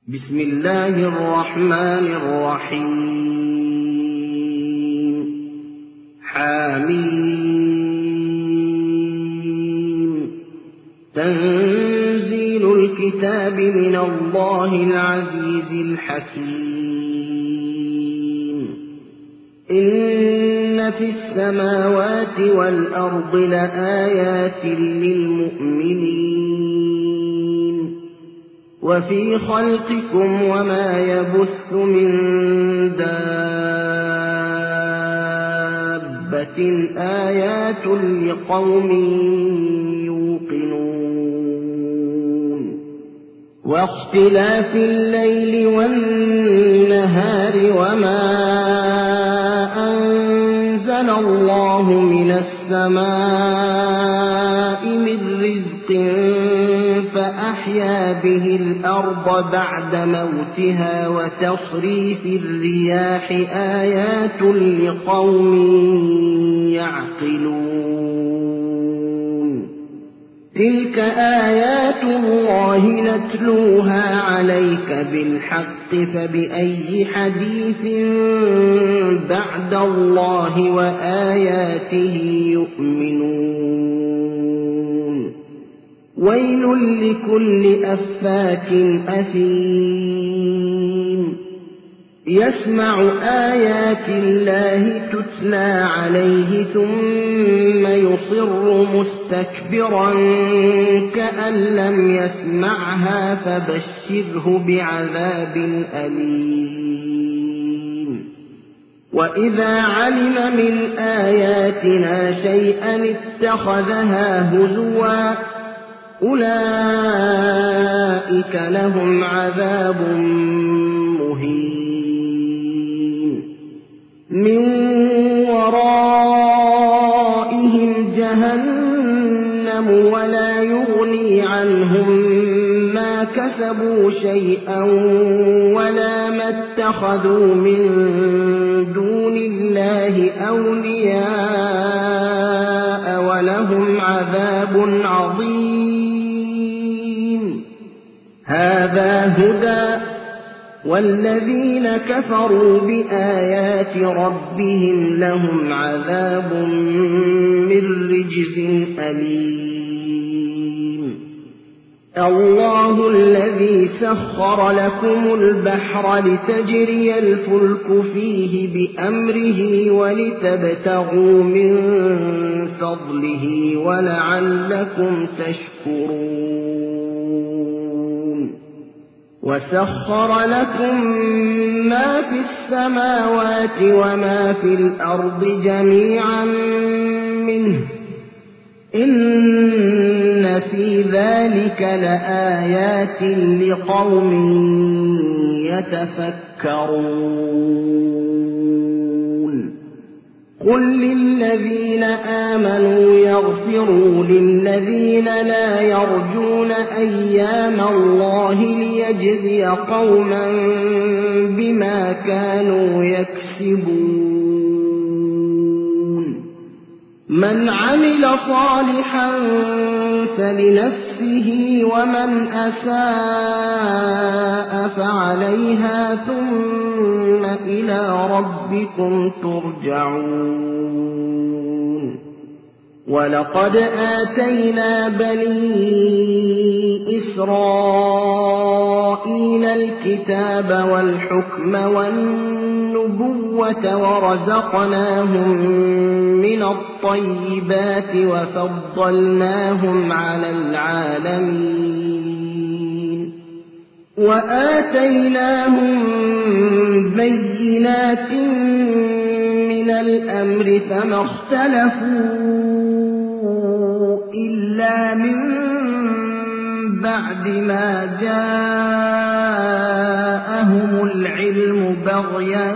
بسم الله الرحمن الرحيم. حميم. تنزيل الكتاب من الله العزيز الحكيم. إن في السماوات والأرض لآيات للمؤمنين وفي خلقكم وما يبث من دابة آيات لقوم يوقنون. واختلاف الليل والنهار وما أنزل الله من السماء من رزق فأحيا به الأرض بعد موتها وتصريف الرياح آيات لقوم يعقلون. تلك آيات الله نتلوها عليك بالحق فبأي حديث بعد الله وآياته يؤمنون. ويل لكل أفاك أثيم يسمع آيات الله تتلى عليه ثم يصر مستكبرا كأن لم يسمعها فبشره بعذاب أليم. وإذا علم من آياتنا شيئا اتخذها هزوا أولئك لهم عذاب مهين. من ورائهم جهنم ولا يغني عنهم ما كسبوا شيئا ولا ما اتخذوا من دون الله أولياء ولهم عذاب عظيم. هذا هدى والذين كفروا بآيات ربهم لهم عذاب من رجز أليم. الله الذي سخر لكم البحر لتجري الفلك فيه بأمره ولتبتغوا من فضله ولعلكم تشكرون. وسخر لكم ما في السماوات وما في الأرض جميعا منه إن في ذلك لآيات لقوم يتفكرون. قل للذين آمنوا يغفروا للذين لا يرجون أيام الله ليجزي قوما بما كانوا يكسبون. من عمل صالحا فلنفسه ومن أساء فعليها ثم إلى ربكم ترجعون. ولقد آتينا بني إسرائيل الكتاب والحكم والنبوة ورزقناهم من الطيبات وفضلناهم على العالمين وآتيناهم بينات من الأمر فما اختلفوا إلا من بعد ما جاءهم العلم بغيا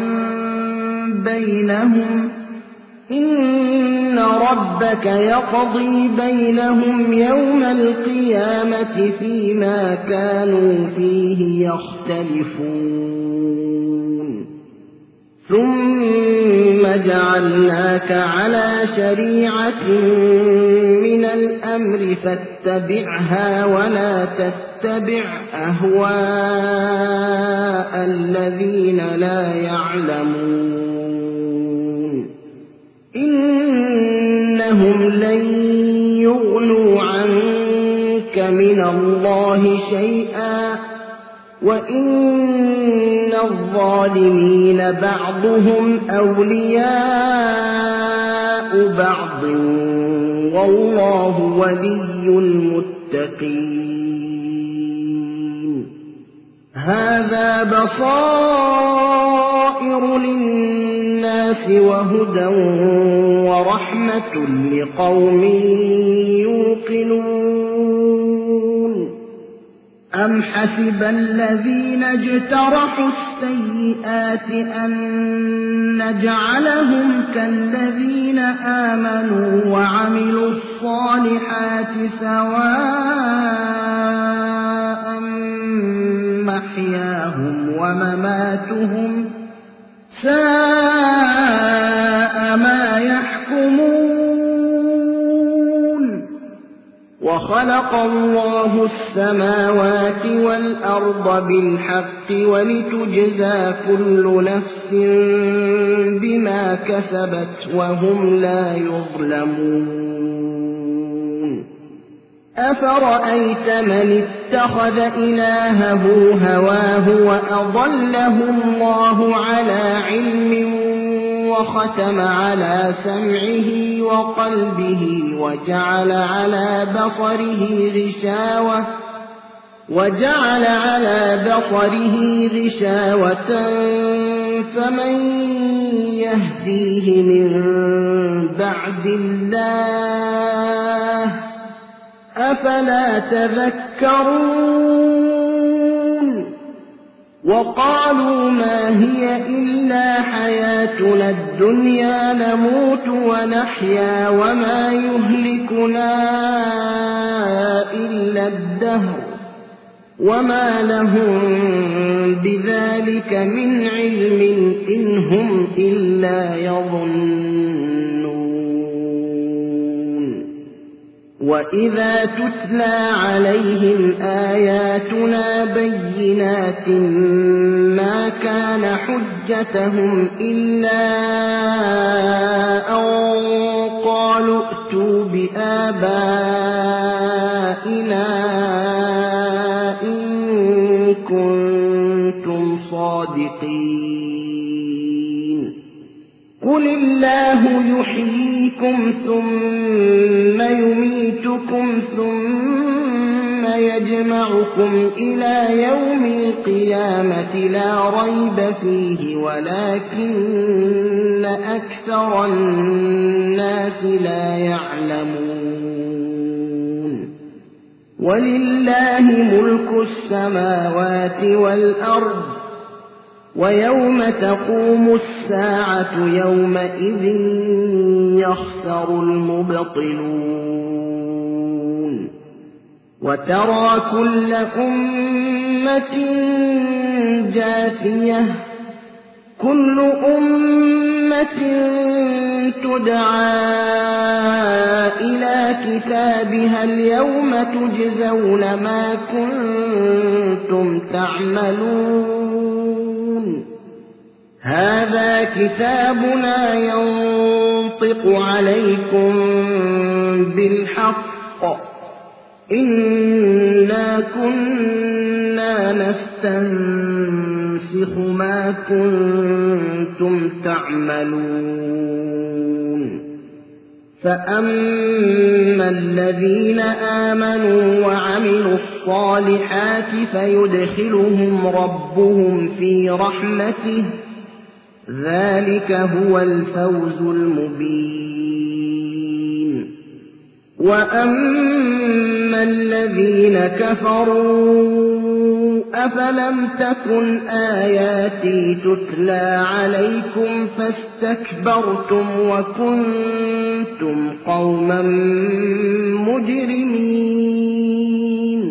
بينهم إن ربك يقضي بينهم يوم القيامة فيما كانوا فيه يختلفون. ثم جعلناك على شريعة من الأمر فاتبعها ولا تتبع أهواء الذين لا يعلمون إنهم لن يغنوا عنك من الله شيئا وإن الظالمين بعضهم أولياء بعض والله ولي المتقين هذا بصائر للناس وهدى ورحمة لقوم يوقنون أم حسب الذين اجترحوا السيئات أن نجعلهم كالذين آمنوا وعملوا الصالحات سواء محياهم ومماتهم ساء ما يحكمون وخلق الله السماوات والأرض بالحق ولتجزى كل نفس بما كسبت وهم لا يظلمون أفرأيت من اتخذ إلهه هواه وأضله الله على علم وختم على سمعه وقلبه وجعل على بصره غشاوة فمن يهديه من بعد الله أفلا تذكرون وقالوا ما هي إلا حياتنا الدنيا نموت ونحيا وما يهلكنا إلا الدهر وما لهم بذلك من علم إن هم إلا يظنون وإذا تتلى عليهم آياتنا بينات ما كان حجتهم إلا أن قالوا ائتوا بآبائنا إن كنتم صادقين قل الله يحييكم ثم يميتكم ثم يجمعكم إلى يوم القيامة لا ريب فيه ولكن أكثر الناس لا يعلمون ولله ملك السماوات والأرض ويوم تقوم الساعة يومئذ يخسر المبطلون وترى كل أمة جاثية كل أمة تدعى إلى كتابها اليوم تجزون ما كنتم تعملون هذا كتابنا ينطق عليكم بالحق إنا كنا نستنسخ ما كنتم تعملون فأما الذين آمنوا وعملوا الصالحات فيدخلهم ربهم في رحمته ذلك هو الفوز المبين وأما الذين كفروا أفلم تكن آياتي تتلى عليكم فاستكبرتم وكنتم قوما مجرمين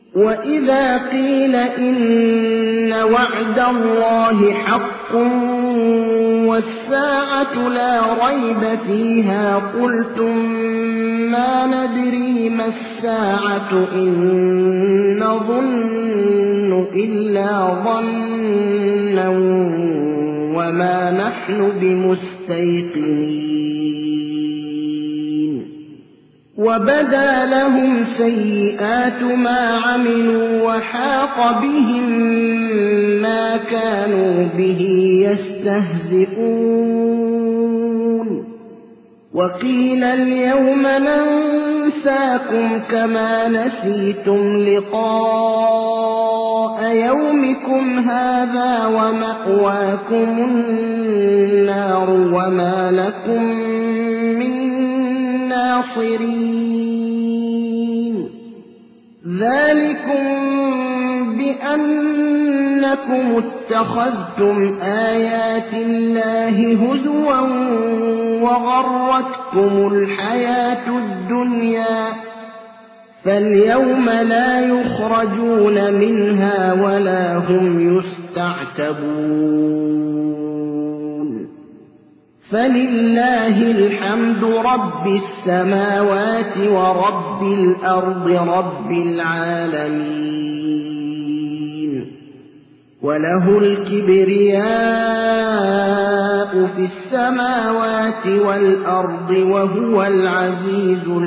وإذا قيل إن وعد الله حق والساعة لا ريب فيها قلتم ما ندري ما الساعة إن نظن إلا ظنا وما نحن بمستيقنين وبدا لهم سيئات ما عملوا وحاق بهم ما كانوا به يستهزئون وقيل اليوم ننساكم كما نسيتم لقاء يومكم هذا ومأواكم النار وما لكم من ناصرين ذلكم بأنكم اتخذتم آيات الله هزوا وغرتكم الحياة الدنيا فاليوم لا يخرجون منها ولا هم يستعتبون فلله الحمد رب السماوات ورب الأرض رب العالمين وله الكبرياء في السماوات والأرض وهو العزيز